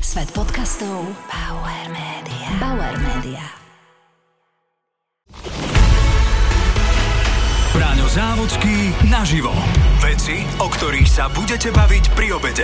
Svet podcastov Bauer Media. Braňo Závodský naživo. Veci, o ktorých sa budete baviť pri obede.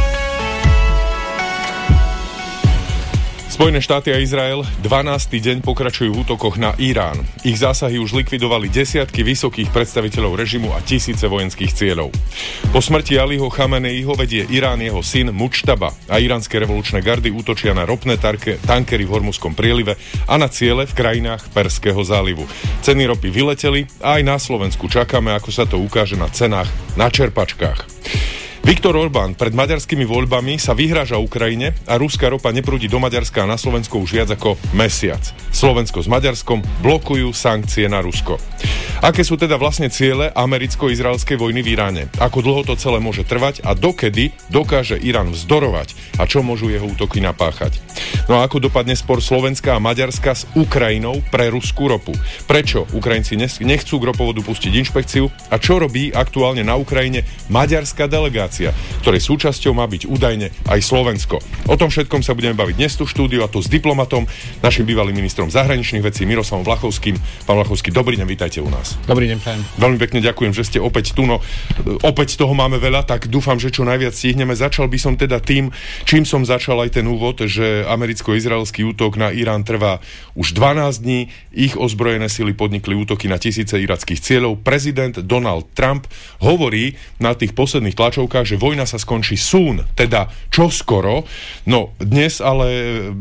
Spojené štáty a Izrael 12. deň pokračujú v útokoch na Irán. Ich zásahy už likvidovali desiatky vysokých predstaviteľov režimu a tisíce vojenských cieľov. Po smrti Aliho Chameneiho vedie Irán jeho syn Mučtaba a iránske revolučné gardy útočia na ropné tankery v Hormuzskom prielive a na ciele v krajinách Perského zálivu. Ceny ropy vyleteli a aj na Slovensku čakáme, ako sa to ukáže na cenách na čerpačkách. Viktor Orbán pred maďarskými voľbami sa vyhráža Ukrajine a ruská ropa neprúdi do Maďarska a na Slovensko už viac ako mesiac. Slovensko s Maďarskom blokujú sankcie na Rusko. Aké sú teda vlastne ciele americko-izraelskej vojny v Iráne? Ako dlho to celé môže trvať a dokedy dokáže Irán vzdorovať a čo môžu jeho útoky napáchať? No a ako dopadne spor Slovenska a Maďarska s Ukrajinou pre ruskú ropu? Prečo Ukrajinci nechcú k ropovodu pustiť inšpekciu a čo robí aktuálne na Ukrajine maďarská delegácia, ktorej súčasťou má byť údajne aj Slovensko? O tom všetkom sa budeme baviť dnes tu v štúdiu, a to s diplomatom, našim bývalým ministrom zahraničných vecí Miroslavom Vlachovským. Pán Vlachovský, dobrý deň, vítajte u nás. Dobrý deň, prajem. Veľmi pekne ďakujem, že ste opäť tu. No, opäť toho máme veľa, tak dúfam, že čo najviac stihneme. Začal by som teda tým, čím som začal aj ten úvod, že americko-izraelský útok na Irán trvá už 12 dní. Ich ozbrojené sily podnikli útoky na tisíce irackých cieľov. Prezident Donald Trump hovorí na tých posledných tlačovkách, že vojna sa skončí soon, teda čoskoro. No, dnes ale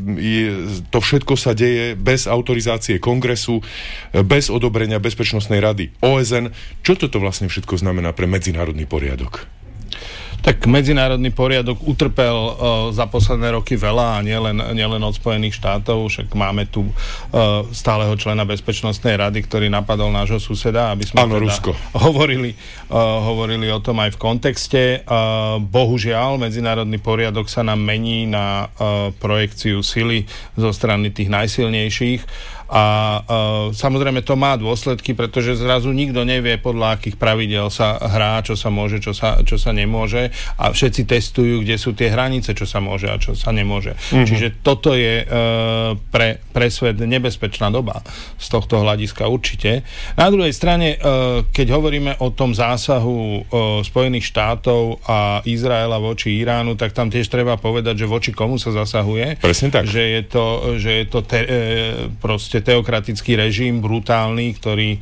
to všetko sa deje bez autorizácie kongresu, bez odobrenia Bezpečnostnej rady OSN. Čo toto vlastne všetko znamená pre medzinárodný poriadok? Tak medzinárodný poriadok utrpel za posledné roky veľa a nielen od Spojených štátov, však máme tu stáleho člena Bezpečnostnej rady, ktorý napadol nášho suseda, aby sme Rusko. hovorili o tom aj v kontexte. Bohužiaľ, medzinárodný poriadok sa nám mení na projekciu sily zo strany tých najsilnejších. A samozrejme to má dôsledky, pretože zrazu nikto nevie, podľa akých pravidel sa hrá, čo sa môže, čo sa nemôže, a všetci testujú, kde sú tie hranice, čo sa môže a čo sa nemôže. Čiže toto je pre svet nebezpečná doba z tohto hľadiska určite. Na druhej strane, keď hovoríme o tom zásahu Spojených štátov a Izraela voči Iránu, tak tam tiež treba povedať, že voči komu sa zasahuje. Presne tak. Že je to proste teokratický režim, brutálny, ktorý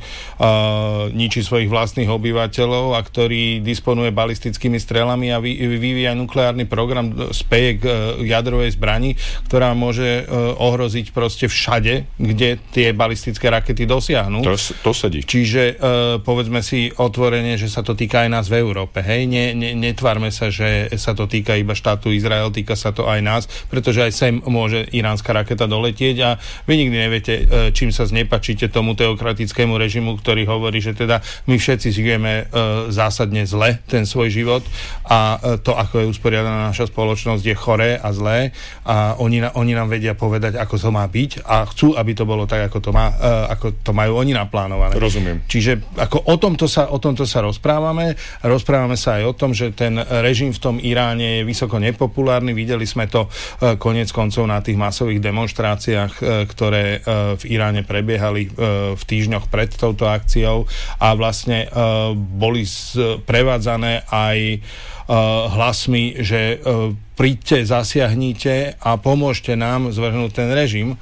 ničí svojich vlastných obyvateľov a ktorý disponuje balistickými strelami a vyvíja nukleárny program, speje k jadrovej zbrani, ktorá môže ohroziť proste všade, kde tie balistické rakety dosiahnu. To sedí. Čiže povedzme si otvorene, že sa to týka aj nás v Európe. Hej? Netvárme sa, že sa to týka iba štátu Izrael, týka sa to aj nás, pretože aj sem môže iránska raketa doletieť a vy nikdy neviete, čím sa znepačíte tomu teokratickému režimu, ktorý hovorí, že teda my všetci žijeme zásadne zle ten svoj život a to, ako je usporiadaná naša spoločnosť, je choré a zlé a oni nám vedia povedať, ako to má byť a chcú, aby to bolo tak, ako to majú oni naplánované. Rozumiem. Čiže ako o tomto sa rozprávame. Rozprávame sa aj o tom, že ten režim v tom Iráne je vysoko nepopulárny. Videli sme to koniec koncov na tých masových demonštráciách, ktoré v Iráne prebiehali v týždňoch pred touto akciou a vlastne boli prevádzané aj hlasmi, že príďte, zasiahnite a pomôžte nám zvrhnúť ten režim.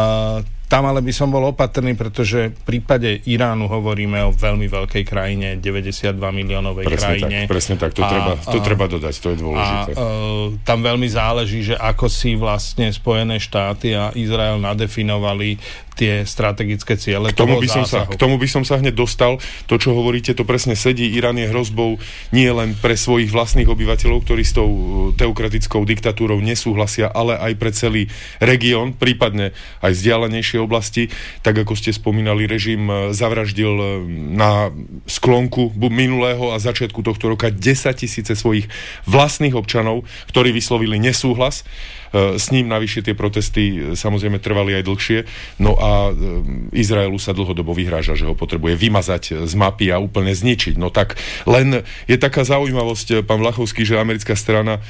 Tam ale by som bol opatrný, pretože v prípade Iránu hovoríme o veľmi veľkej krajine, 92 miliónovej krajine. Presne tak, to treba dodať, to je dôležité. Tam veľmi záleží, že ako si vlastne Spojené štáty a Izrael nadefinovali tie strategické ciele. K tomu by som sa hneď dostal. To, čo hovoríte, to presne sedí. Irán je hrozbou nie len pre svojich vlastných obyvateľov, ktorí s tou teokratickou diktatúrou nesúhlasia, ale aj pre celý región, prípadne aj vzdialenejšie oblasti. Tak ako ste spomínali, režim zavraždil na sklonku minulého a začiatku tohto roka 10 000 svojich vlastných občanov, ktorí vyslovili nesúhlas s ním. Navyše tie protesty samozrejme trvali aj dlhšie. No a Izraelu sa dlhodobo vyhráža, že ho potrebuje vymazať z mapy a úplne zničiť. No tak len je taká zaujímavosť, pán Vlachovský, že americká strana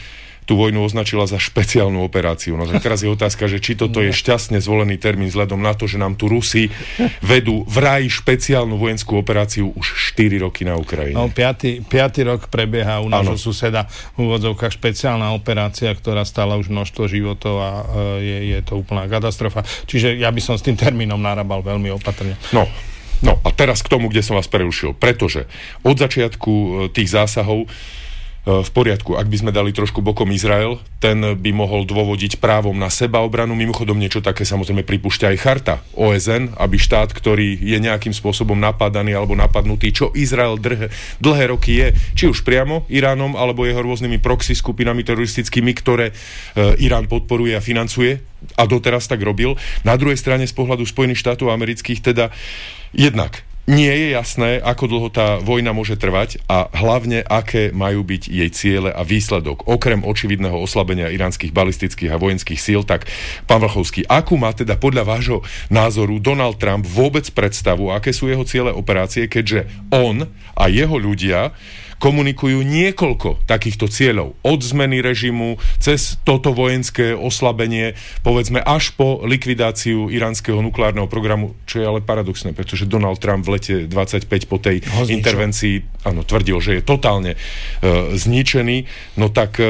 tú vojnu označila za špeciálnu operáciu. No tak teraz je otázka, že či toto je šťastne zvolený termín vzhľadom na to, že nám tu Rusi vedú vraj špeciálnu vojenskú operáciu už 4 roky na Ukrajine. No, 5. rok prebieha u nášho suseda v úvodzovkách špeciálna operácia, ktorá stála už množstvo životov a je to úplná katastrofa. Čiže ja by som s tým termínom narábal veľmi opatrne. No a teraz k tomu, kde som vás prerušil. Pretože od začiatku tých zásahov v poriadku, ak by sme dali trošku bokom Izrael, ten by mohol dôvodiť právom na sebaobranu. Mimochodom niečo také samozrejme pripúšťa aj charta OSN, aby štát, ktorý je nejakým spôsobom napádaný alebo napadnutý, čo Izrael dlhé roky je, či už priamo Iránom, alebo jeho rôznymi proxy skupinami teroristickými, ktoré Irán podporuje a financuje a doteraz tak robil. Na druhej strane z pohľadu Spojených štátov amerických teda jednak nie je jasné, ako dlho tá vojna môže trvať a hlavne, aké majú byť jej ciele a výsledok. Okrem očividného oslabenia iránskych balistických a vojenských síl, tak pán Vlachovský, akú má teda podľa vášho názoru Donald Trump vôbec predstavu, aké sú jeho ciele operácie, keďže on a jeho ľudia komunikujú niekoľko takýchto cieľov. Od zmeny režimu, cez toto vojenské oslabenie, povedzme až po likvidáciu iránskeho nukleárneho programu, čo je ale paradoxné, pretože Donald Trump v lete 25 po tej intervencii tvrdil, že je totálne zničený. No tak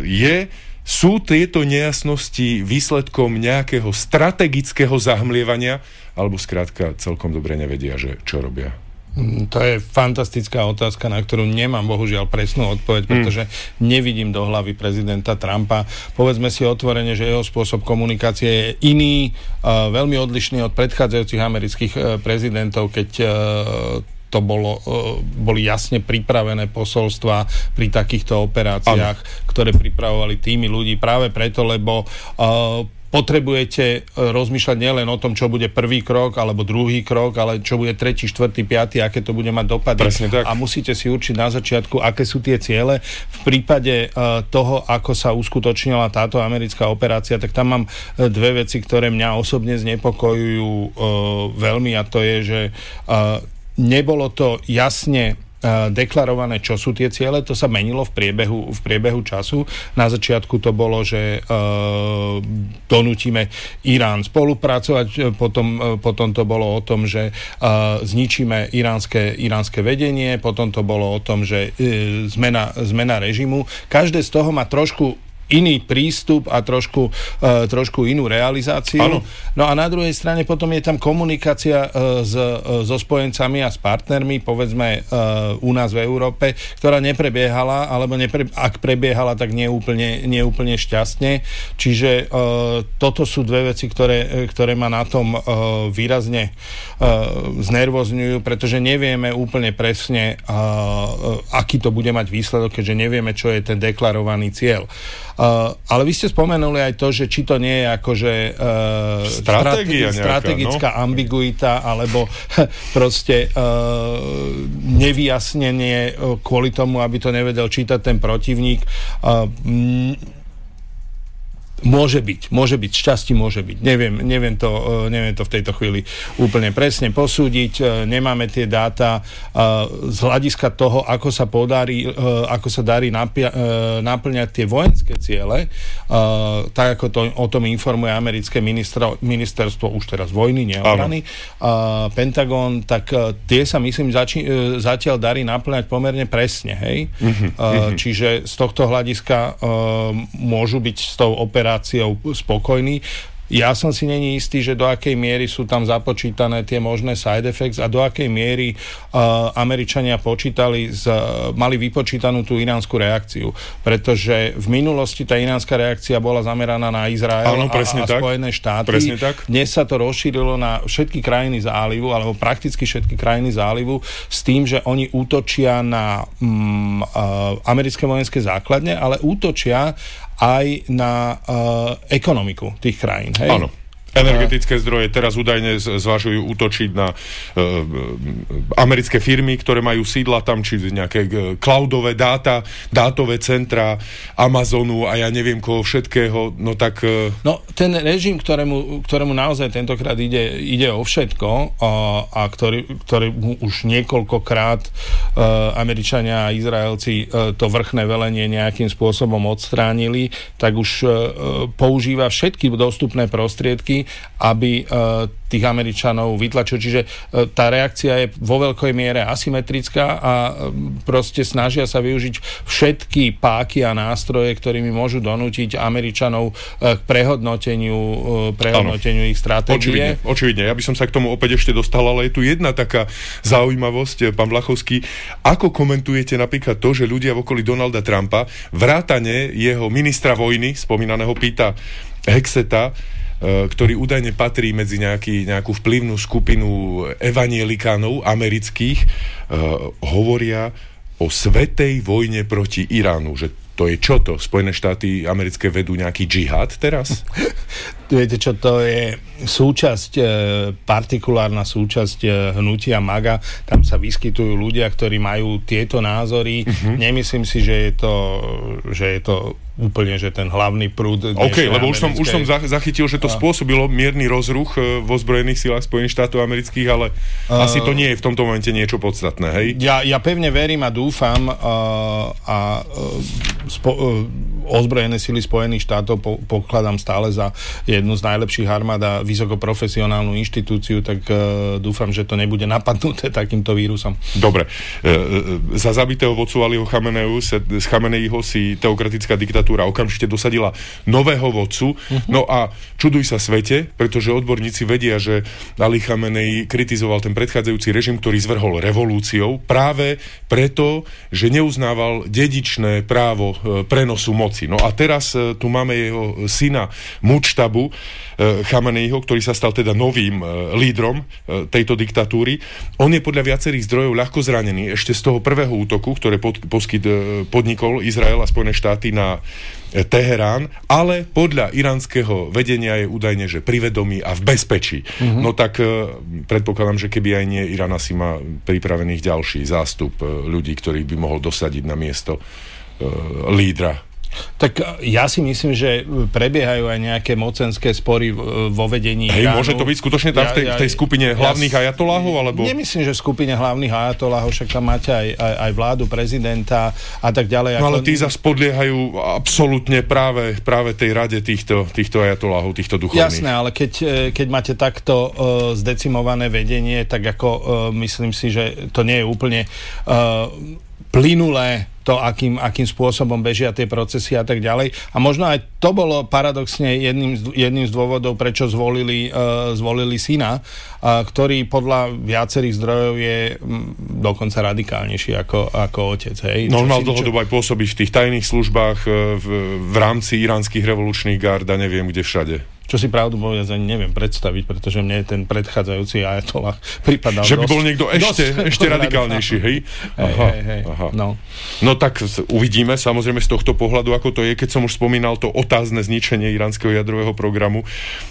sú tieto nejasnosti výsledkom nejakého strategického zahmlievania, alebo skrátka celkom dobre nevedia, že čo robia? To je fantastická otázka, na ktorú nemám bohužiaľ presnú odpoveď, pretože nevidím do hlavy prezidenta Trumpa. Povedzme si otvorene, že jeho spôsob komunikácie je iný, veľmi odlišný od predchádzajúcich amerických prezidentov, keď to boli jasne pripravené posolstva pri takýchto operáciách, ktoré pripravovali týmy ľudí práve preto, lebo potrebujete rozmýšľať nielen o tom, čo bude prvý krok alebo druhý krok, ale čo bude tretí, štvrtý, piaty, aké to bude mať dopady. A musíte si určiť na začiatku, aké sú tie ciele. V prípade toho, ako sa uskutočnila táto americká operácia, tak tam mám dve veci, ktoré mňa osobne znepokojujú veľmi, a to je, že nebolo to jasne deklarované, čo sú tie ciele, to sa menilo v priebehu času. Na začiatku to bolo, že donútime Irán spolupracovať, potom to bolo o tom, že zničíme iránske vedenie, potom to bolo o tom, že zmena režimu. Každé z toho má trošku iný prístup a trošku inú realizáciu. Ano. No a na druhej strane potom je tam komunikácia so spojencami a s partnermi, povedzme u nás v Európe, ktorá neprebiehala, alebo ak prebiehala, tak nie úplne šťastne. Čiže toto sú dve veci, ktoré ma na tom výrazne znervozňujú, pretože nevieme úplne presne, aký to bude mať výsledok, keďže nevieme, čo je ten deklarovaný cieľ. Ale vy ste spomenuli aj to, že či to nie je akože strategická ambiguita, alebo proste nevyjasnenie kvôli tomu, aby to nevedel čítať ten protivník. Môže byť, šťastí môže byť. Neviem to v tejto chvíli úplne presne posúdiť. Nemáme tie dáta z hľadiska toho, ako sa darí naplňať tie vojenské ciele, tak ako o tom informuje americké ministerstvo už teraz vojny, nie obrany, Pentagon, tak tie sa myslím zatiaľ darí naplňať pomerne presne, hej? Čiže z tohto hľadiska môžu byť s tou operáciou spokojní. Ja som si není istý, že do akej miery sú tam započítané tie možné side effects a do akej miery Američania mali vypočítanú tú iránsku reakciu. Pretože v minulosti tá iránska reakcia bola zameraná na Izrael a Spojené štáty. Dnes sa to rozšírilo na všetky krajiny zálivu, alebo prakticky všetky krajiny zálivu, s tým, že oni útočia na americké vojenské základne, ale útočia aj na ekonomiku tých krajín. Hej? Áno. Energetické zdroje teraz údajne zvažujú útočiť na americké firmy, ktoré majú sídla tam, či nejaké cloudové dátové centra, Amazonu a ja neviem koho všetkého, no tak... No, ten režim, ktorému naozaj tentokrát ide o všetko a ktorý už niekoľkokrát Američania a Izraelci to vrchné velenie nejakým spôsobom odstránili, tak už používa všetky dostupné prostriedky, aby tých Američanov vytlačil. Čiže tá reakcia je vo veľkej miere asymetrická a proste snažia sa využiť všetky páky a nástroje, ktorými môžu donútiť Američanov k prehodnoteniu ich stratégie. Očividne. Ja by som sa k tomu opäť ešte dostal, ale je tu jedna taká zaujímavosť, pán Vlachovský. Ako komentujete napríklad to, že ľudia v okolí Donalda Trumpa, vrátane jeho ministra vojny, spomínaného Peta Hexeta, ktorý údajne patrí medzi nejakú vplyvnú skupinu evanjelikánov amerických, hovoria o svätej vojne proti Iránu. Že to je čo to? Spojené štáty americké vedú nejaký džihad teraz? Viete čo, to je partikulárna súčasť hnutia MAGA. Tam sa vyskytujú ľudia, ktorí majú tieto názory. Nemyslím si, že je to úplne, že ten hlavný prúd... OK, lebo už som zachytil, že to spôsobilo mierny rozruch vo zbrojených silách Spojených štátov amerických, ale asi to nie je v tomto momente niečo podstatné, hej? Ja pevne verím a dúfam ozbrojené sily Spojených štátov pokladám stále za jednu z najlepších armád a vysokoprofesionálnu inštitúciu, tak dúfam, že to nebude napadnuté takýmto vírusom. Dobre. Za zabitého vodcu Aliho Chameneiho si teokratická diktatúra okamžite dosadila nového vodcu. No a čuduj sa svete, pretože odborníci vedia, že Ali Chamenei kritizoval ten predchádzajúci režim, ktorý zvrhol revolúciou práve preto, že neuznával dedičné právo prenosu moci. No a teraz tu máme jeho syna Mučtabu Chameneiho, ktorý sa stal teda novým lídrom tejto diktatúry. On je podľa viacerých zdrojov ľahko zranený ešte z toho prvého útoku, ktoré podnikol Izrael a Spojené štáty na Teherán, ale podľa iránskeho vedenia je údajne, že pri vedomí a v bezpečí. No tak predpokladám, že keby aj nie, Irán asi má pripravených ďalší zástup ľudí, ktorých by mohol dosadiť na miesto lídra. Tak ja si myslím, že prebiehajú aj nejaké mocenské spory vo vedení Iránu. Môže to byť skutočne tam v tej skupine hlavných ajatoláhov? Alebo... Nemyslím, že v skupine hlavných ajatoláhov, však tam máte aj vládu prezidenta a tak ďalej. No ale tí zase podliehajú absolútne práve tej rade týchto ajatoláhov, týchto duchovných. Jasné, ale keď máte takto zdecimované vedenie, tak ako myslím si, že to nie je úplne plynulé to, akým spôsobom bežia tie procesy a tak ďalej. A možno aj to bolo paradoxne jedným z dôvodov, prečo zvolili syna, ktorý podľa viacerých zdrojov je dokonca radikálnejší ako otec. Hej. No on mal dlhodobo aj pôsobiť v tých tajných službách v rámci iránskych revolučných gárd a neviem kde všade. Čo si pravdu povedať, ani neviem predstaviť, pretože mne ten predchádzajúci ajatollah pripadal že by bol niekto ešte radikálnejší, hej? Aha. No tak uvidíme, samozrejme z tohto pohľadu, ako to je, keď som už spomínal to otázne zničenie iránskeho jadrového programu.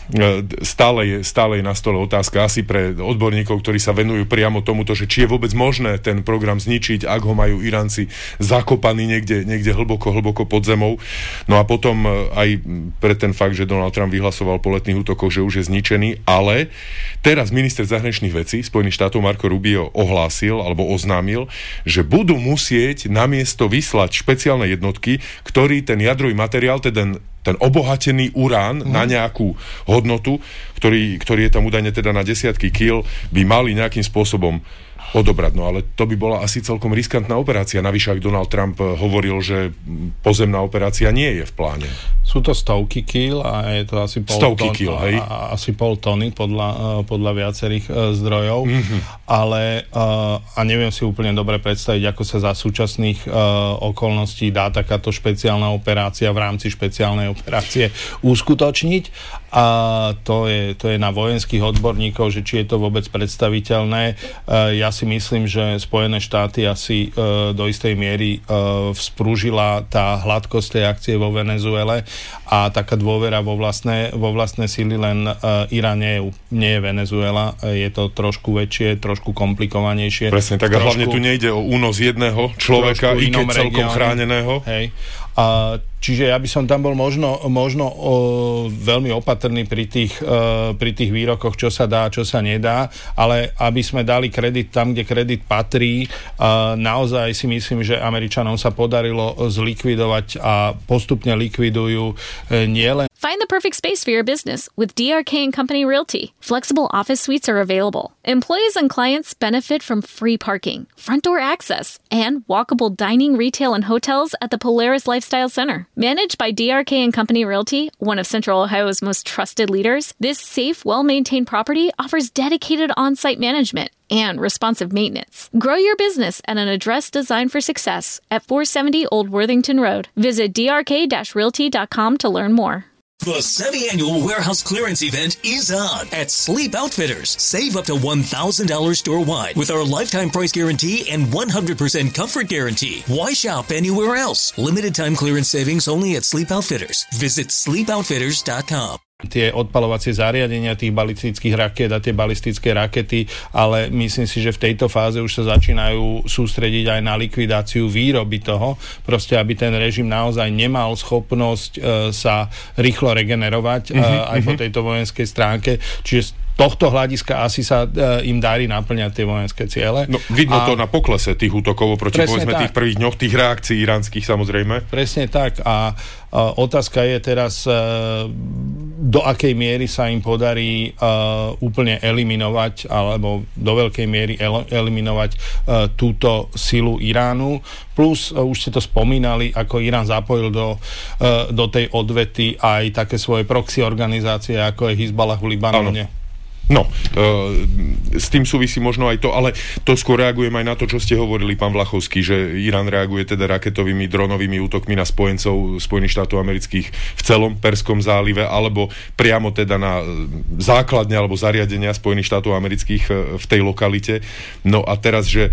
Stále je na stole otázka asi pre odborníkov, ktorí sa venujú priamo tomuto, že či je vôbec možné ten program zničiť, ak ho majú Iránci zakopaný niekde hlboko pod zemou. No a potom aj pre ten fakt, že Donald Trump vyhlasoval po letných útokoch, že už je zničený, ale teraz minister zahraničných vecí Spojených štátov Marco Rubio oznámil, že budú musieť namiesto vyslať špeciálne jednotky, ktorí ten jadrový materiál, ten obohatený urán na nejakú hodnotu, ktorý je tam údajne teda na desiatky kíl, by mali nejakým spôsobom odobrať. No ale to by bola asi celkom riskantná operácia. Navyše, ak Donald Trump hovoril, že pozemná operácia nie je v pláne. Sú to stovky kíl a je to asi asi pol tony podľa viacerých zdrojov. Ale a neviem si úplne dobre predstaviť, ako sa za súčasných okolností dá takáto špeciálna operácia v rámci špeciálnej operácie uskutočniť. A to je na vojenských odborníkov, že či je to vôbec predstaviteľné. Ja si myslím, že Spojené štáty asi do istej miery vzprúžila tá hladkosť tej akcie vo Venezuele a taká dôvera vo vlastné síly, len Irán nie je Venezuela, je to trošku väčšie, trošku komplikovanejšie. Presne, tak a hlavne tu nejde o únos jedného človeka, i keď celkom chráneného. Hej. Čiže ja by som tam bol možno veľmi opatrný pri tých výrokoch, čo sa dá, čo sa nedá, ale aby sme dali kredit tam, kde kredit patrí, naozaj si myslím, že Američanom sa podarilo zlikvidovať a postupne likvidujú nielen. Find the perfect space for your business with DRK & Company Realty. Flexible office suites are available. Employees and clients benefit from free parking, front door access, and walkable dining, retail, and hotels at the Polaris Lifestyle Center. Managed by DRK & Company Realty, one of Central Ohio's most trusted leaders, this safe, well-maintained property offers dedicated on-site management and responsive maintenance. Grow your business at an address designed for success at 470 Old Worthington Road. Visit drk-realty.com to learn more. The semi-annual warehouse clearance event is on at Sleep Outfitters. Save up to $1,000 store-wide with our lifetime price guarantee and 100% comfort guarantee. Why shop anywhere else? Limited time clearance savings only at Sleep Outfitters. Visit sleepoutfitters.com. Tie odpaľovacie zariadenia tých balistických raket a tie balistické rakety, ale myslím si, že v tejto fáze už sa začínajú sústrediť aj na likvidáciu výroby toho, proste aby ten režim naozaj nemal schopnosť sa rýchlo regenerovať aj po tejto vojenskej stránke. Čiže tohto hľadiska asi sa im darí naplňať tie vojenské ciele. No, vidno to na poklese tých útokov proti povedzme tých prvých dňoch, tých reakcií iránskych samozrejme. Presne tak a otázka je teraz, do akej miery sa im podarí úplne eliminovať alebo do veľkej miery eliminovať túto silu Iránu. Plus, už ste to spomínali, ako Irán zapojil do tej odvety aj také svoje proxy organizácie, ako je Hizballah v Libanone. Áno. No, s tým súvisí možno aj to, ale to skôr reagujem aj na to, čo ste hovorili, pán Vlachovský, že Irán reaguje teda raketovými, dronovými útokmi na spojencov Spojených štátov amerických v celom Perskom zálive, alebo priamo teda na základne alebo zariadenia Spojených štátov amerických v tej lokalite. No a teraz, že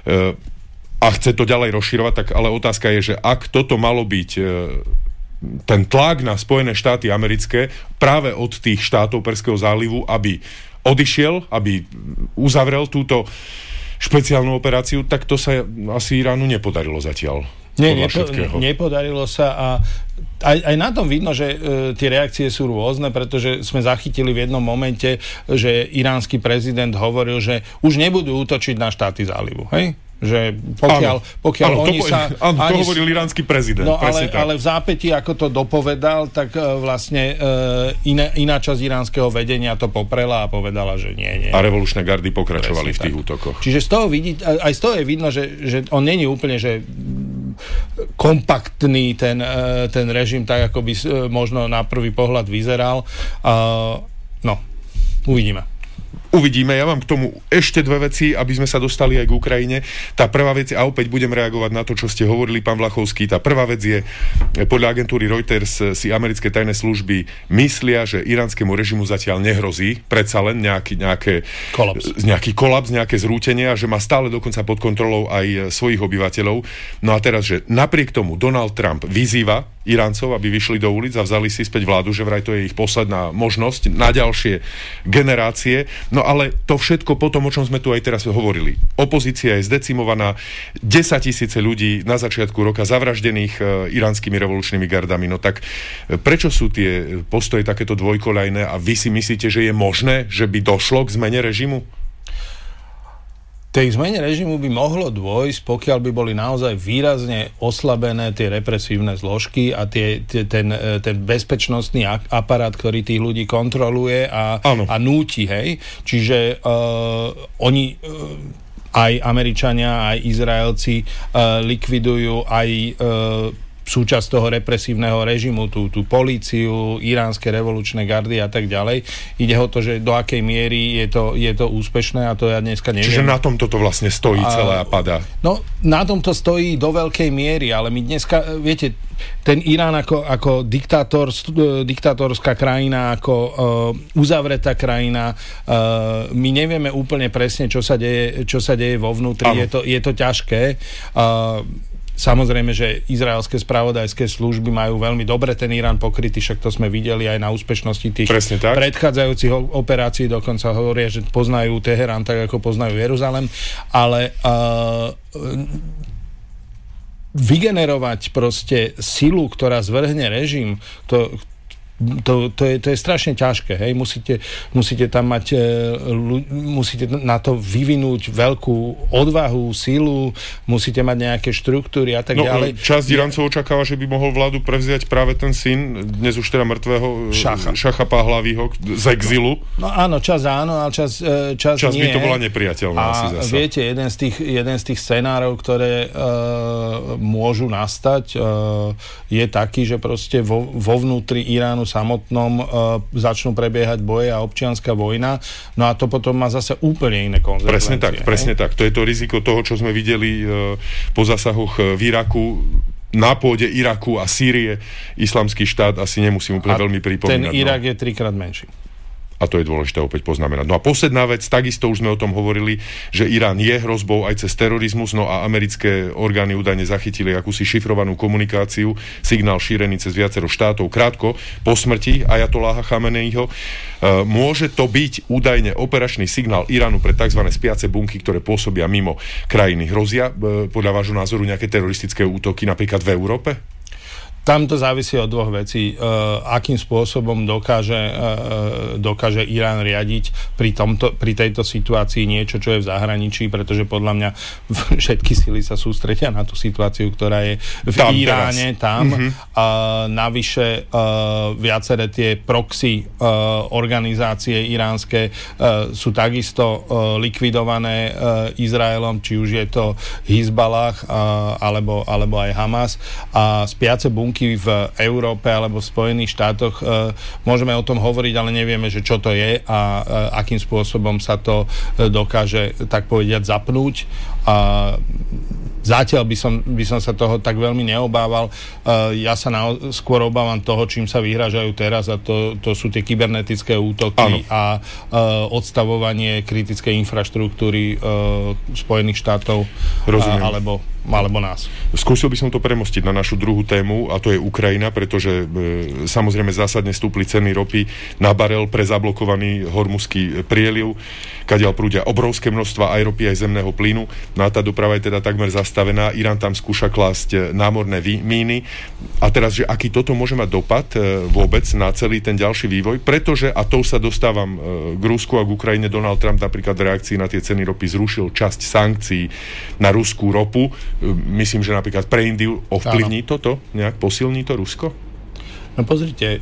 a chce to ďalej rozširovať, tak ale otázka je, že ak toto malo byť ten tlak na Spojené štáty americké práve od tých štátov Perského zálivu, aby odišiel, aby uzavrel túto špeciálnu operáciu, tak to sa asi Iránu nepodarilo zatiaľ. Nepodarilo sa a aj na tom vidno, že tie reakcie sú rôzne, pretože sme zachytili v jednom momente, že iránsky prezident hovoril, že už nebudú útočiť na štáty zálivu, hej? Že pokiaľ oni sa... Áno, to hovoril iránsky prezident. No, ale v zápätí, ako to dopovedal, tak vlastne iná časť iránskeho vedenia to poprela a povedala, že nie. A revolučné gardy pokračovali v tých útokoch. Čiže z toho aj z toho je vidno, že on není úplne, že kompaktný ten režim, tak ako by možno na prvý pohľad vyzeral. Uvidíme. Ja mám k tomu ešte dve veci, aby sme sa dostali aj k Ukrajine. Tá prvá vec, a opäť budem reagovať na to, čo ste hovorili, pán Vlachovský, tá prvá vec je, podľa agentúry Reuters si americké tajné služby myslia, že iránskemu režimu zatiaľ nehrozí, predsa len nejaký kolaps, nejaké zrútenie, a že má stále dokonca pod kontrolou aj svojich obyvateľov. No a teraz, že napriek tomu Donald Trump vyzýva Iráncov, aby vyšli do ulic a vzali si späť vládu, že vraj to je ich posledná možnosť na ďalšie generácie. No ale to všetko potom, o čom sme tu aj teraz hovorili. Opozícia je zdecimovaná, 10 000 ľudí na začiatku roka zavraždených iránskymi revolučnými gardami. No tak prečo sú tie postoje takéto dvojkoľajné a vy si myslíte, že je možné, že by došlo k zmene režimu? Tej zmene režimu by mohlo dôjsť, pokiaľ by boli naozaj výrazne oslabené tie represívne zložky a ten bezpečnostný aparát, ktorý tých ľudí kontroluje a núti, hej. Čiže oni aj Američania, aj Izraelci likvidujú aj súčasť toho represívneho režimu, tú políciu, iránske revolučné gardy a tak ďalej. Ide o to, že do akej miery je to úspešné a to ja dneska neviem. Čiže na tomto to vlastne stojí celé a padá. No, na tomto stojí do veľkej miery, ale my dneska, viete, ten Irán ako diktátorská krajina, ako uzavretá krajina, my nevieme úplne presne, čo sa deje vo vnútri. Je to ťažké. Samozrejme, že izraelské spravodajské služby majú veľmi dobre ten Irán pokrytý, však to sme videli aj na úspešnosti tých predchádzajúcich operácií, dokonca hovoria, že poznajú Teherán tak, ako poznajú Jeruzalem, ale vygenerovať proste silu, ktorá zvrhne režim, to je strašne ťažké, hej? Musíte tam mať musíte na to vyvinúť veľkú odvahu, silu, musíte mať nejaké štruktúry a tak ďalej. Časť Iráncov očakáva, že by mohol vládu prevziať práve ten syn, dnes už teda mrtvého Šacha Pahlavího z exilu. No áno, čas áno, ale čas nie. By to bola nepriateľná asi zasa. Viete, jeden z tých scenárov, ktoré môžu nastať, je taký, že proste vo vnútri Iránu samotnom začnú prebiehať boje a občianska vojna. No a to potom má zase úplne iné konzekvencie. Presne tak. To je to riziko toho, čo sme videli po zásahoch v Iraku, na pôde Iraku a Sýrie. Islamský štát asi nemusím úplne veľmi pripomínať. Ten Irak je 3-krát menší. A to je dôležité opäť poznamenať. No a posledná vec, takisto už sme o tom hovorili, že Irán je hrozbou aj cez terorizmus, no a americké orgány údajne zachytili akúsi šifrovanú komunikáciu, signál šírený cez viacero štátov krátko po smrti ajatolláha Chameneiho. Môže to byť údajne operačný signál Iránu pre tzv. Spiace bunky, ktoré pôsobia mimo krajiny. Hrozia podľa vášho názoru nejaké teroristické útoky napríklad v Európe? Tam to závisí od dvoch vecí. Akým spôsobom dokáže Irán riadiť pri tejto situácii niečo, čo je v zahraničí, pretože podľa mňa všetky sily sa sústredia na tú situáciu, ktorá je v Iráne, tam. Navyše viaceré tie proxy organizácie iránske sú takisto likvidované Izraelom, či už je to Hizbalah alebo aj Hamas. A spiace bunky v Európe alebo v Spojených štátoch, môžeme o tom hovoriť, ale nevieme, že čo to je a akým spôsobom sa to dokáže, tak povediať, zapnúť. Zatiaľ by som sa toho tak veľmi neobával. Ja sa skôr obávam toho, čím sa vyhrážajú teraz, a to sú tie kybernetické útoky a odstavovanie kritickej infraštruktúry Spojených štátov alebo nás. Skúsil by som to premostiť na našu druhú tému, a to je Ukrajina, pretože samozrejme zásadne stúpli ceny ropy na barel pre zablokovaný hormuzský prieliv, kadiaľ prúdia obrovské množstva aj ropy, aj zemného plynu. No a tá doprava je teda takmer zastavená. Irán tam skúša klásť námorné míny. A teraz, že aký toto môže mať dopad vôbec na celý ten ďalší vývoj, pretože, a to sa dostávam k Rusku a k Ukrajine, Donald Trump napríklad v reakcii na tie ceny ropy zrušil časť sankcií na ruskú ropu. Myslím, že napríklad pre Indiu ovplyvní toto? Nejak posilní to Rusko? No pozrite,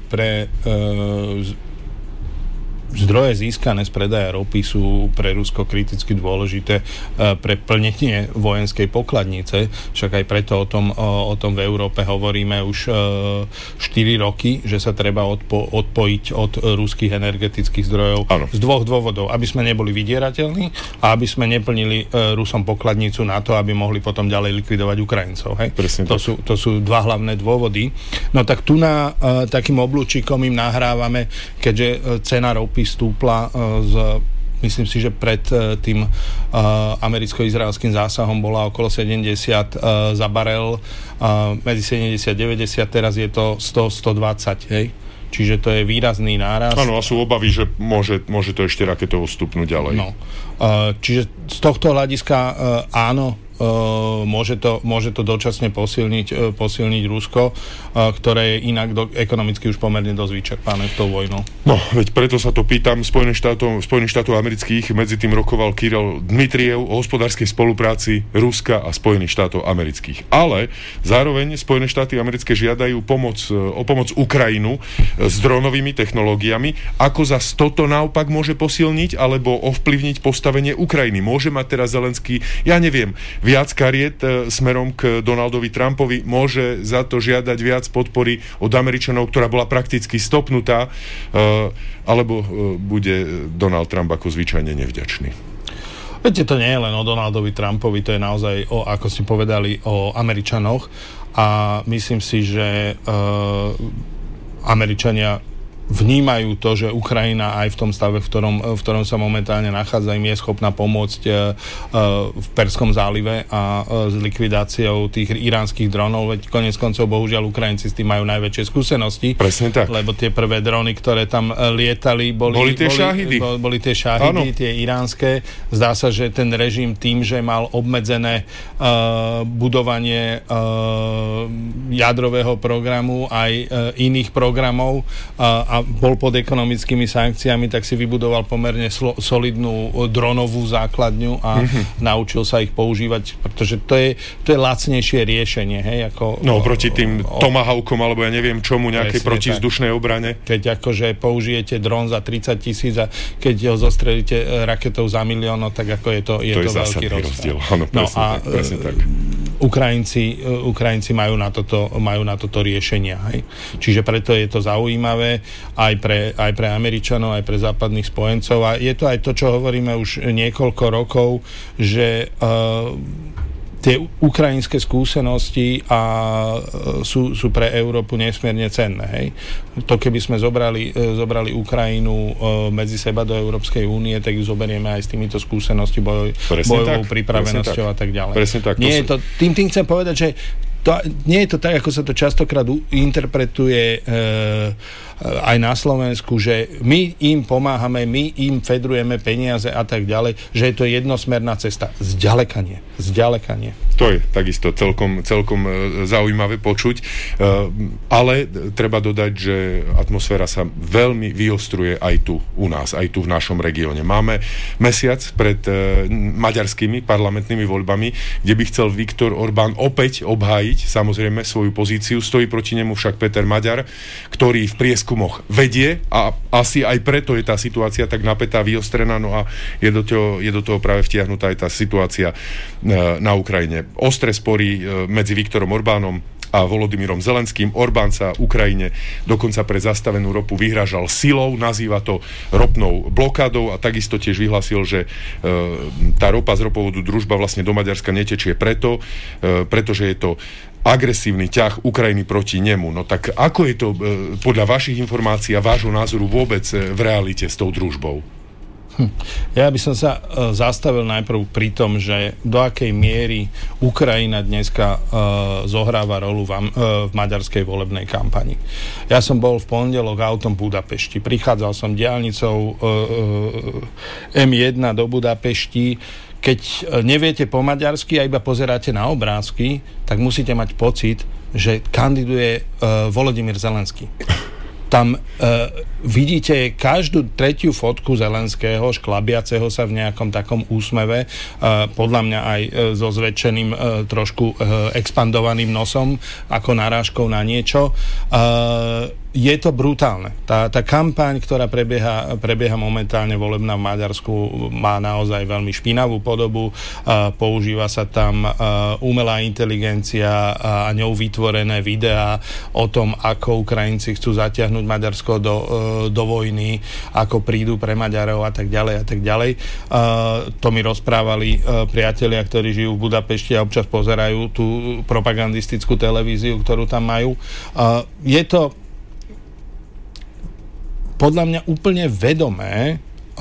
zdroje získané z predaja ropy sú pre Rusko kriticky dôležité pre plnenie vojenskej pokladnice. Však aj preto o tom v Európe hovoríme už 4 roky, že sa treba odpojiť od ruských energetických zdrojov. Z dvoch dôvodov. Aby sme neboli vydierateľní a aby sme neplnili Rusom pokladnicu na to, aby mohli potom ďalej likvidovať Ukrajincov. Hej? To sú dva hlavné dôvody. No tak tu takým oblúčikom im nahrávame, keďže cena ropy stúpla myslím si, že pred tým americko-izraelským zásahom bola okolo 70 za barel, medzi 70-90, teraz je to 100-120, hej? Čiže to je výrazný nárast. Áno, a sú obavy, že môže to ešte raketovo stupnúť ďalej. No. Čiže z tohto hľadiska áno, môže to dočasne posilniť Rusko, ktoré je inak ekonomicky už pomerne dosť vyčerpané v tou vojnou. No, veď preto sa to pýtam. Spojených štátov amerických medzi tým rokoval Kirill Dmitriev o hospodárskej spolupráci Ruska a Spojených štátov amerických. Ale zároveň Spojené štáty americké žiadajú o pomoc Ukrajinu s dronovými technológiami. Ako zas toto naopak môže posilniť alebo ovplyvniť postavenie Ukrajiny? Môže mať teraz Zelenský, ja neviem, viac kariet smerom k Donaldovi Trumpovi, môže za to žiadať viac podpory od Američanov, ktorá bola prakticky stopnutá, alebo bude Donald Trump ako zvyčajne nevďačný? Viete, to nie je len o Donaldovi Trumpovi, to je naozaj ako ste povedali, o Američanoch a myslím si, že Američania vnímajú to, že Ukrajina aj v tom stave, v ktorom sa momentálne nachádza, im je schopná pomôcť v Perskom zálive a s likvidáciou tých iránskych dronov, veď konec koncov bohužiaľ Ukrajinci s tým majú najväčšie skúsenosti. Presne tak. Lebo tie prvé drony, ktoré tam lietali, boli tie šáhidy, tie iránske. Zdá sa, že ten režim tým, že mal obmedzené budovanie jadrového programu aj iných programov a bol pod ekonomickými sankciami, tak si vybudoval pomerne solidnú dronovú základňu a naučil sa ich používať, pretože to je lacnejšie riešenie, hej, ako... No, proti tým Tomahawkom, alebo ja neviem čomu, nejakej protivzdušnej obrane. Keď akože použijete dron za 30,000 a keď ho zostrelíte raketou za 1 000 000, tak ako je to veľký rozdiel. Áno, presne tak. Ukrajinci majú na toto riešenia, hej. Čiže preto je to zaujímavé aj pre Američanov, aj pre západných spojencov a je to aj to, čo hovoríme už niekoľko rokov, že tie ukrajinské skúsenosti sú pre Európu nesmierne cenné. Hej. To keby sme zobrali Ukrajinu medzi seba do Európskej únie, tak ju zoberieme aj s týmito skúsenosti bojovou pripravenosťou a tak ďalej. Nie je to, tým chcem povedať, že nie je to tak, ako sa to častokrát interpretuje aj na Slovensku, že my im pomáhame, my im fedrujeme peniaze a tak ďalej, že je to jednosmerná cesta. Zďaleka nie. To je takisto celkom zaujímavé počuť, ale treba dodať, že atmosféra sa veľmi vyostruje aj tu u nás, aj tu v našom regióne. Máme mesiac pred maďarskými parlamentnými voľbami, kde by chcel Viktor Orbán opäť obhájiť samozrejme svoju pozíciu. Stojí proti nemu však Peter Maďar, ktorý v prieskumoch vedie a asi aj preto je tá situácia tak napätá, vyostrená, no a je do toho práve vtiahnutá aj tá situácia na Ukrajine. Ostré spory medzi Viktorom Orbánom a Volodymyrom Zelenským. Orbán sa Ukrajine dokonca pre zastavenú ropu vyhrážal silou, nazýva to ropnou blokádou a takisto tiež vyhlásil, že tá ropa z ropovodu Družba vlastne do Maďarska netečie pretože je to agresívny ťah Ukrajiny proti nemu. No tak ako je to podľa vašich informácií a vášho názoru vôbec v realite s tou družbou? Ja by som sa zastavil najprv pri tom, že do akej miery Ukrajina dneska zohráva rolu v maďarskej volebnej kampani. Ja som bol v pondelok autom v Budapešti. Prichádzal som diaľnicou M1 do Budapešti. Keď neviete po maďarsky a iba pozeráte na obrázky, tak musíte mať pocit, že kandiduje Volodymyr Zelenský. Tam vidíte každú tretiu fotku Zelenského, šklabiaceho sa v nejakom takom úsmeve, podľa mňa aj so zväčšeným trošku expandovaným nosom, ako narážkou na niečo. Je to brutálne. Tá kampaň, ktorá prebieha momentálne volebná v Maďarsku, má naozaj veľmi špinavú podobu. Používa sa tam umelá inteligencia a ňou vytvorené videá o tom, ako Ukrajinci chcú zatiahnuť Maďarsko do vojny, ako prídu pre Maďarov a tak ďalej a tak ďalej. To mi rozprávali priatelia, ktorí žijú v Budapešti a občas pozerajú tú propagandistickú televíziu, ktorú tam majú. Je to podľa mňa úplne vedomé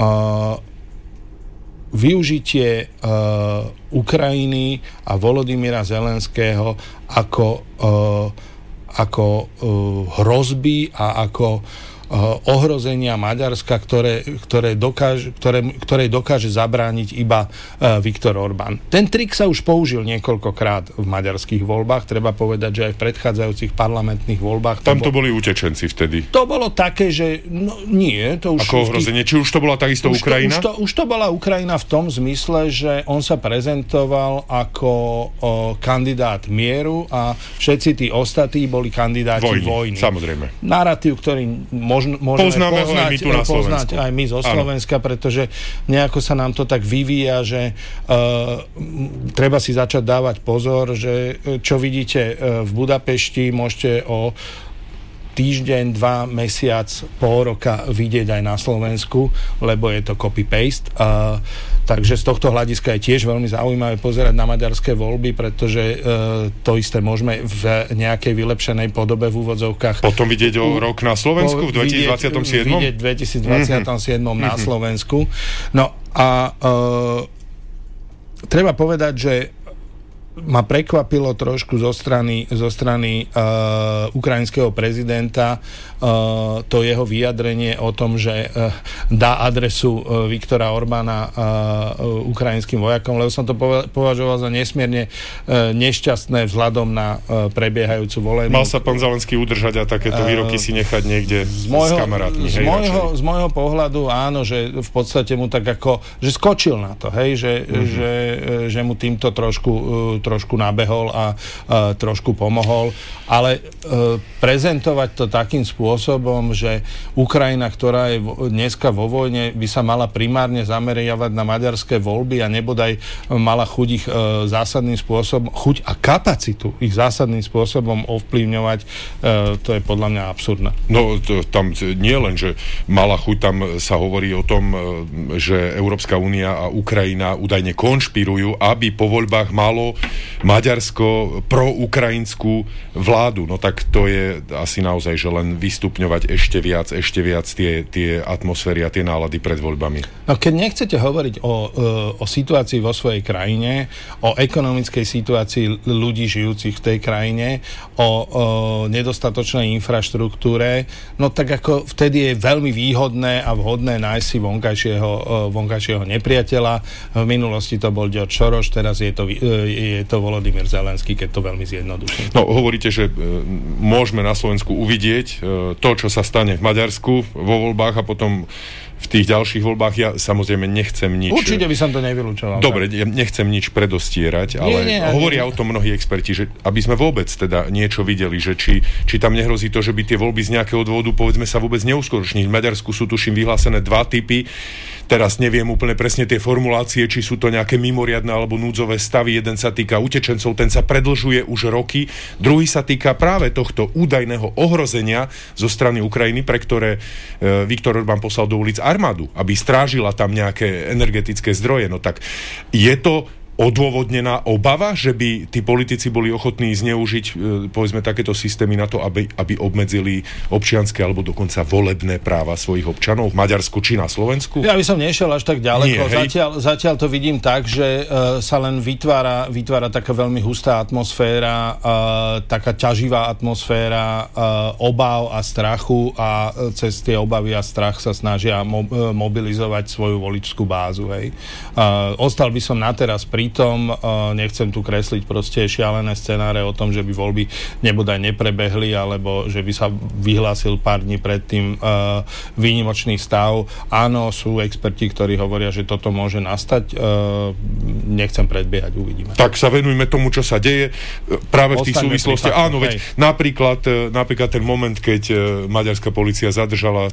využitie Ukrajiny a Volodymyra Zelenského ako hrozby a ako ohrozenia Maďarska, ktoré dokáže zabrániť iba Viktor Orbán. Ten trik sa už použil niekoľkokrát v maďarských voľbách. Treba povedať, že aj v predchádzajúcich parlamentných voľbách. Tam to boli utečenci vtedy. To bolo také, že nie. To už ako ohrozenie. Či už to bola takisto Ukrajina? Už to bola Ukrajina v tom zmysle, že on sa prezentoval ako kandidát mieru a všetci tí ostatní boli kandidáti vojny. Samozrejme. Narratív, ktorý poznáme ho aj my tu na Slovensku. Aj my zo Slovenska, pretože nejako sa nám to tak vyvíja, že treba si začať dávať pozor, že čo vidíte v Budapešti, môžete o týždeň, 2 mesiac, pol roka vidieť aj na Slovensku, lebo je to copy-paste. Takže z tohto hľadiska je tiež veľmi zaujímavé pozerať na maďarské voľby, pretože to isté môžeme v nejakej vylepšenej podobe v úvodzovkách. Potom vidieť o rok na Slovensku v 2027? Vidieť v 2027 na Slovensku. No a treba povedať, že ma prekvapilo trošku zo strany ukrajinského prezidenta to jeho vyjadrenie o tom, že dá adresu Viktora Orbána ukrajinským vojakom, lebo som to považoval za nesmierne nešťastné vzhľadom na prebiehajúcu voľbu. Mal sa pán Zelenský udržať a takéto výroky si nechať niekde s kamarátmi. Z môjho pohľadu áno, že v podstate mu tak ako, že skočil na to, hej, že mu týmto trošku nabehol a trošku pomohol, ale prezentovať to takým spôsobom, že Ukrajina, ktorá je dneska vo vojne, by sa mala primárne zameriavať na maďarské voľby a nebodaj mala chuť ich zásadným spôsobom, chuť a kapacitu ich zásadným spôsobom ovplyvňovať, to je podľa mňa absurdné. No, tam nie len, že mala chuť, tam sa hovorí o tom, že Európska únia a Ukrajina údajne konšpirujú, aby po voľbách malo Maďarsko proukrajinskú vládu. No tak to je asi naozaj, že len vystupňovať ešte viac tie atmosféry a tie nálady pred voľbami. No keď nechcete hovoriť o situácii vo svojej krajine, o ekonomickej situácii ľudí žijúcich v tej krajine, o nedostatočnej infraštruktúre, no tak ako vtedy je veľmi výhodné a vhodné nájsť si vonkajšieho nepriateľa. V minulosti to bol George Soros, teraz je to Volodymyr Zelenský, keď to veľmi zjednoduším. No, hovoríte, že môžeme na Slovensku uvidieť to, čo sa stane v Maďarsku vo voľbách a potom v tých ďalších voľbách. Ja samozrejme nechcem nič... Určite by som to nevylučoval. Dobre, ja nechcem nič predostierať, ale hovoria o tom mnohí experti, že aby sme vôbec teda niečo videli, že či tam nehrozí to, že by tie voľby z nejakého dôvodu, povedzme, sa vôbec neuskutočniť. V Maďarsku sú tuším vyhlásené 2 typy. Teraz neviem úplne presne tie formulácie, či sú to nejaké mimoriadne alebo núdzové stavy. Jeden sa týka utečencov, ten sa predlžuje už roky. Druhý sa týka práve tohto údajného ohrozenia zo strany Ukrajiny, pre ktoré Viktor Orbán poslal do ulic armádu, aby strážila tam nejaké energetické zdroje. No tak je to odôvodnená obava, že by tí politici boli ochotní zneužiť, povedzme, takéto systémy na to, aby obmedzili občianske alebo dokonca volebné práva svojich občanov v Maďarsku či na Slovensku? Ja by som nešiel až tak ďaleko. Zatiaľ to vidím tak, že sa len vytvára taká veľmi hustá atmosféra, taká ťaživá atmosféra obáv a strachu a cez tie obavy a strach sa snažia mobilizovať svoju voličskú bázu. Hej. Ostal by som na teraz pri tom, nechcem tu kresliť proste šialené scenáre o tom, že by voľby nebodaj neprebehli, alebo že by sa vyhlásil pár dní predtým výnimočný stav. Áno, sú experti, ktorí hovoria, že toto môže nastať. Nechcem predbiehať, uvidíme. Tak sa venujme tomu, čo sa deje práve v tých súvislostiach. Áno, veď napríklad ten moment, keď maďarská polícia zadržala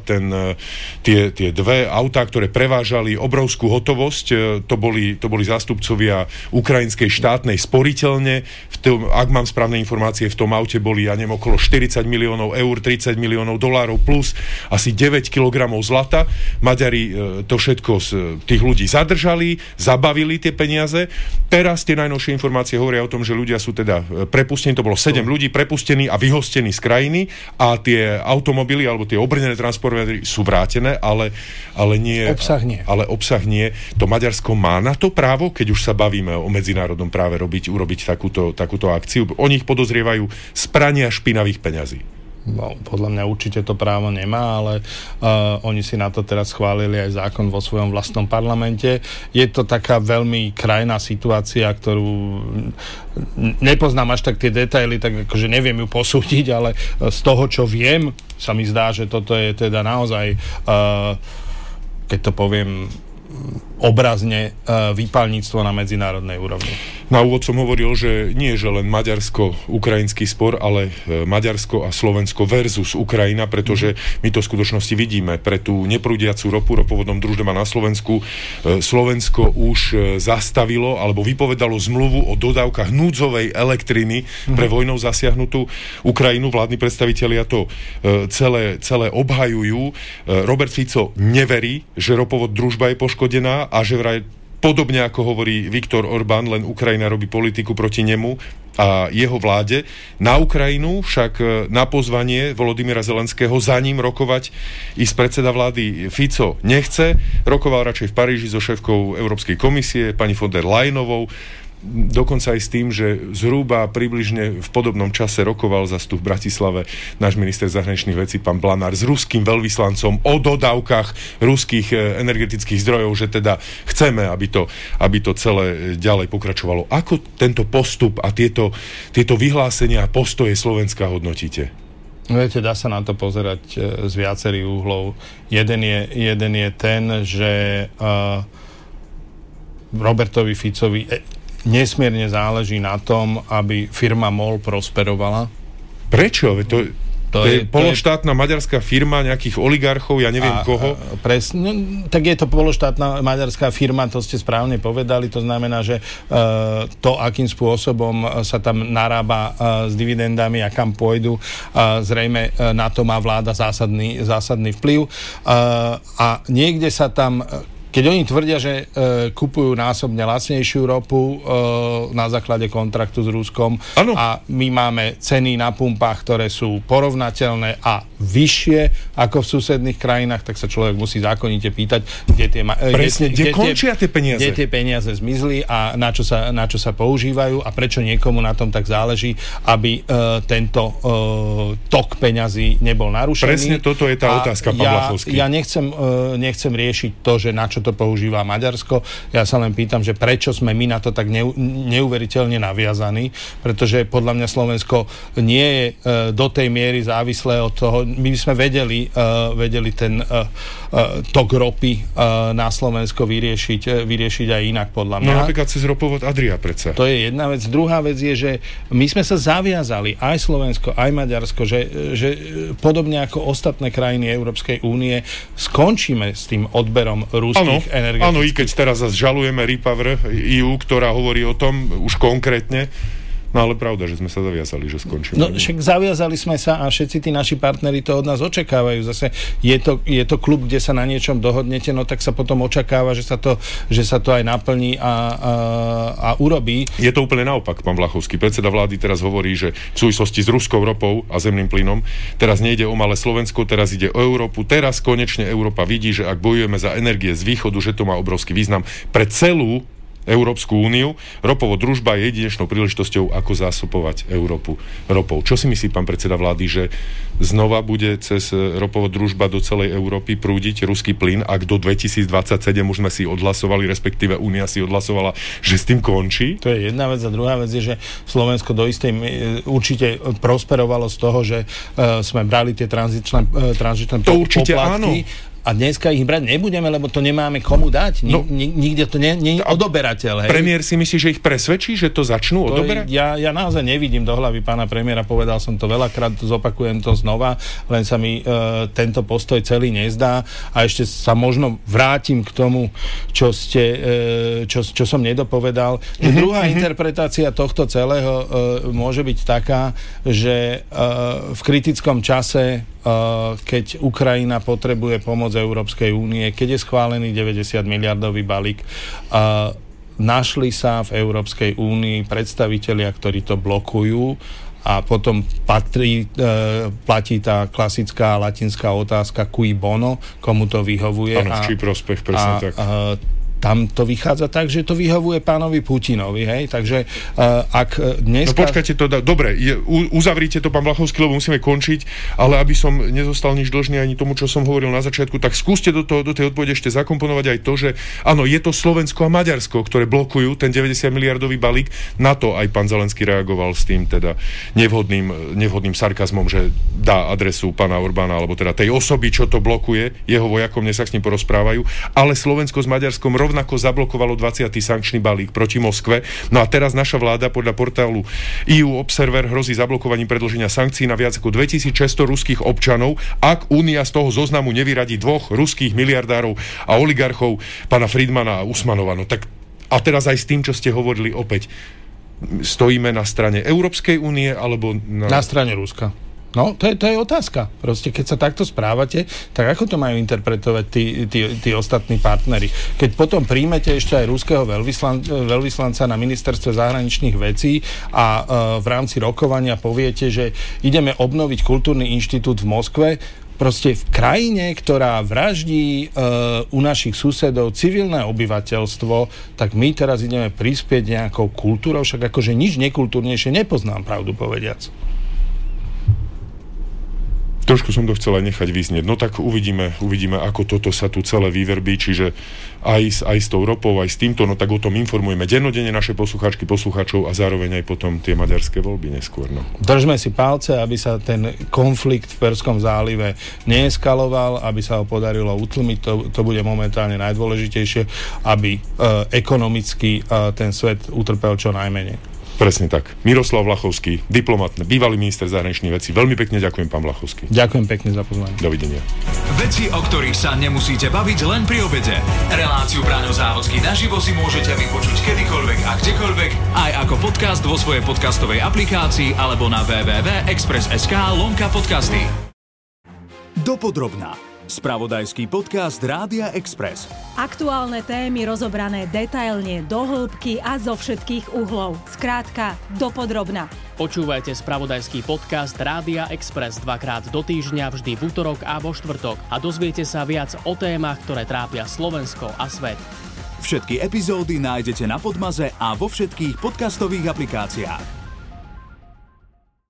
tie 2 autá, ktoré prevážali obrovskú hotovosť. To boli zástupcovia ukrajinskej štátnej sporiteľne. Ak mám správne informácie, v tom aute boli, okolo 40 miliónov eur, 30 miliónov dolárov plus asi 9 kilogramov zlata. Maďari to všetko z tých ľudí zadržali, zabavili tie peniaze. Teraz tie najnovšie informácie hovoria o tom, že ľudia sú teda prepustení, to bolo 7 ľudí prepustení a vyhostení z krajiny a tie automobily alebo tie obrnené transportéry sú vrátené, ale nie. Ale obsah nie. To Maďarsko má na to právo, keď už sa bavíme o medzinárodnom práve urobiť takúto akciu. Oni ich podozrievajú z prania špinavých peňazí. No, podľa mňa určite to právo nemá, ale oni si na to teraz schválili aj zákon vo svojom vlastnom parlamente. Je to taká veľmi krajná situácia, ktorú nepoznám až tak tie detaily, tak akože neviem ju posúdiť, ale z toho, čo viem, sa mi zdá, že toto je teda naozaj, keď to poviem obrazne výpalníctvo na medzinárodnej úrovni. Na úvod som hovoril, že nie je len maďarsko-ukrajinský spor, ale Maďarsko a Slovensko versus Ukrajina, pretože my to v skutočnosti vidíme. Pre tú neprúdiacu ropovodnom družstve na Slovensku Slovensko už zastavilo alebo vypovedalo zmluvu o dodávkach núdzovej elektriny pre vojnou zasiahnutú Ukrajinu. Vládni predstavitelia to celé obhajujú. Robert Fico neverí, že ropovod Družba je poškodená a že vraj podobne ako hovorí Viktor Orbán, len Ukrajina robí politiku proti nemu a jeho vláde. Na Ukrajinu však na pozvanie Volodymyra Zelenského za ním rokovať ísť predseda vlády Fico nechce. Rokoval radšej v Paríži so šéfkou Európskej komisie, pani von der Leyenovou, dokonca aj s tým, že zhruba približne v podobnom čase rokoval zas tu v Bratislave náš minister zahraničných vecí, pán Blanár, s ruským veľvyslancom o dodávkach ruských energetických zdrojov, že teda chceme, aby to celé ďalej pokračovalo. Ako tento postup a tieto vyhlásenia a postoje Slovenska hodnotíte? Viete, dá sa na to pozerať z viacerých uhlov. Jeden je ten, že Robertovi Ficovi nesmierne záleží na tom, aby firma MOL prosperovala. Prečo? To je pološtátna maďarská firma nejakých oligarchov, ja neviem koho. Presne, tak je to pološtátna maďarská firma, to ste správne povedali, to znamená, že to, akým spôsobom sa tam narába s dividendami a kam pôjdu, zrejme na to má vláda zásadný vplyv. A niekde sa tam, keď oni tvrdia, že kupujú násobne lacnejšiu ropu na základe kontraktu s Ruskom, ano. A my máme ceny na pumpách, ktoré sú porovnateľné a vyššie ako v susedných krajinách, tak sa človek musí zákonite pýtať, kde končia tie peniaze. Kde tie peniaze zmizli a na čo sa používajú a prečo niekomu na tom tak záleží, aby tento tok peňazí nebol narušený. Presne toto je tá otázka, pán Vlachovský. Ja nechcem riešiť to, že na čo to používa Maďarsko. Ja sa len pýtam, že prečo sme my na to tak neuveriteľne naviazaní, pretože podľa mňa Slovensko nie je do tej miery závislé od toho. My by sme vedeli ten tok ropy na Slovensko vyriešiť aj inak, podľa mňa. No napríklad cez ropovod Adria predsa. To je jedna vec. Druhá vec je, že my sme sa zaviazali, aj Slovensko, aj Maďarsko, že podobne ako ostatné krajiny Európskej únie skončíme s tým odberom ruských energetických. Áno, i keď teraz zase žalujeme Repower EU, ktorá hovorí o tom už konkrétne. No ale pravda, že sme sa zaviazali, že skončíme. No však zaviazali sme sa a všetci tí naši partneri to od nás očakávajú. Zase je to klub, kde sa na niečom dohodnete, no tak sa potom očakáva, že sa to aj naplní a urobí. Je to úplne naopak, pán Vlachovský. Predseda vlády teraz hovorí, že v súvislosti s ruskou ropou a zemným plynom teraz nejde o malé Slovensko, teraz ide o Európu. Teraz konečne Európa vidí, že ak bojujeme za energie z východu, že to má obrovský význam pre celú Európsku úniu. Ropovod Družba je jedinečnou príležitosťou, ako zásobovať Európu ropou. Čo si myslí pán predseda vlády, že znova bude cez ropovod Družba do celej Európy prúdiť ruský plyn, ak do 2027 už sme si odhlasovali, respektíve Únia si odhlasovala, že s tým končí? To je jedna vec a druhá vec je, že Slovensko do istej určite prosperovalo z toho, že sme brali tie tranzičné to určite poplatky. Áno. A dneska ich brať nebudeme, lebo to nemáme komu dať. Nikde to nie je odoberateľ. Hej. Premiér si myslí, že ich presvedčí, že to začnú odoberať? Ja naozaj nevidím do hlavy pána premiéra, povedal som to veľakrát, zopakujem to znova, len sa mi tento postoj celý nezdá. A ešte sa možno vrátim k tomu, čo som nedopovedal. Druhá interpretácia tohto celého môže byť taká, že v kritickom čase, keď Ukrajina potrebuje pomoc Európskej únie, keď je schválený 90 miliardový balík, našli sa v Európskej únii predstavitelia, ktorí to blokujú a potom platí tá klasická latinská otázka cui bono, komu to vyhovuje. Áno, v čí prospech, presne tak. Tam to vychádza tak, že to vyhovuje pánovi Putinovi, hej? Takže ak dneska... No počkajte to, dobre, uzavrite to, pán Vlachovský, lebo musíme končiť, ale aby som nezostal nič dlžný ani tomu, čo som hovoril na začiatku, tak skúste do tej odpovede ešte zakomponovať aj to, že áno, je to Slovensko a Maďarsko, ktoré blokujú ten 90 miliardový balík. Na to aj pán Zelenský reagoval s tým teda nevhodným sarkazmom, že dá adresu pána Orbána, alebo teda tej osoby, čo to blokuje, jeho vojakom, nech sa s ním porozprávajú, ale Slovensko s Maďarskom rovnako zablokovalo 20. sankčný balík proti Moskve. No a teraz naša vláda podľa portálu EU Observer hrozí zablokovaním predĺženia sankcií na viac ako 2600 ruských občanov, ak Únia z toho zoznamu nevyradí 2 ruských miliardárov a oligarchov, pána Friedmana a Usmanova. No tak a teraz aj s tým, čo ste hovorili opäť, stojíme na strane Európskej únie alebo na strane Ruska. No, to je otázka. Proste, keď sa takto správate, tak ako to majú interpretovať tí ostatní partneri? Keď potom príjmete ešte aj ruského veľvyslanca na ministerstve zahraničných vecí a v rámci rokovania poviete, že ideme obnoviť kultúrny inštitút v Moskve, proste v krajine, ktorá vraždí u našich susedov civilné obyvateľstvo, tak my teraz ideme prispieť nejakou kultúrou, však akože nič nekultúrnejšie nepoznám, pravdu povediac. Trošku som to chcel aj nechať vyznieť. No tak uvidíme, ako toto sa tu celé vyverbí, čiže aj s tou ropou, aj s týmto, no tak o tom informujeme dennodenne naše poslucháčky, poslucháčov a zároveň aj potom tie maďarské voľby neskôr. No. Držme si palce, aby sa ten konflikt v Perskom zálive neeskaloval, aby sa ho podarilo utlmiť, to bude momentálne najdôležitejšie, aby ekonomicky ten svet utrpel čo najmenej. Presne tak. Miroslav Vlachovský, diplomat, bývalý minister zahraničných vecí. Veľmi pekne ďakujem, pán Vlachovský. Ďakujem pekne za pozvanie. Dovidenia. Veci, o ktorých sa nemusíte baviť len pri obede. Reláciu Braňo Závodský naživo si môžete vypočuť kedykoľvek a kdekoľvek, aj ako podcast vo svojej podcastovej aplikácii alebo na www.express.sk/podcasty. Dopodrobná. Spravodajský podcast Rádia Express. Aktuálne témy rozobrané detailne, do hĺbky a zo všetkých uhlov. Skrátka, dopodrobna. Počúvajte spravodajský podcast Rádia Express dvakrát do týždňa, vždy v utorok a vo štvrtok a dozviete sa viac o témach, ktoré trápia Slovensko a svet. Všetky epizódy nájdete na Podmaze a vo všetkých podcastových aplikáciách.